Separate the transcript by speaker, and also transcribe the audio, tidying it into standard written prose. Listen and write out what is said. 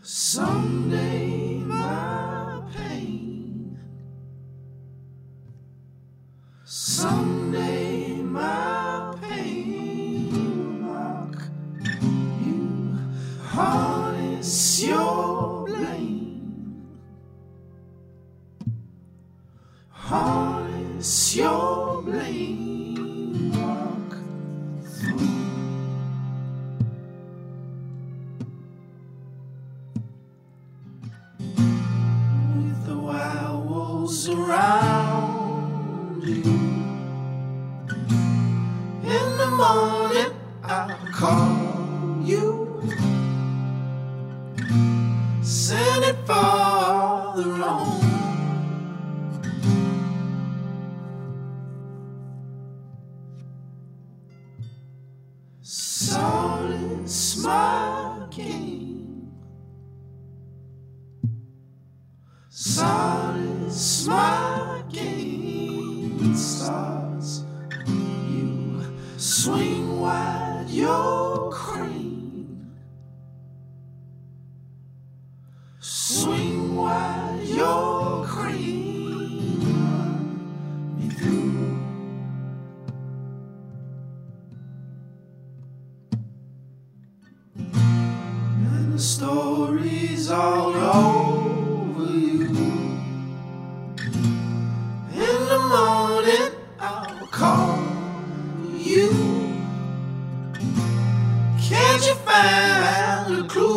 Speaker 1: Someday my pain, someday my pain will mock you, harness your blame, harness your blame, walk through. Around you. In the morning I'll call you, send it farther on. Solace my game, solace my game starts. You swing wide your crane, swing wide your crane, run me through. And the story's all over you. In the morning I'll call you. Can't you find a clue?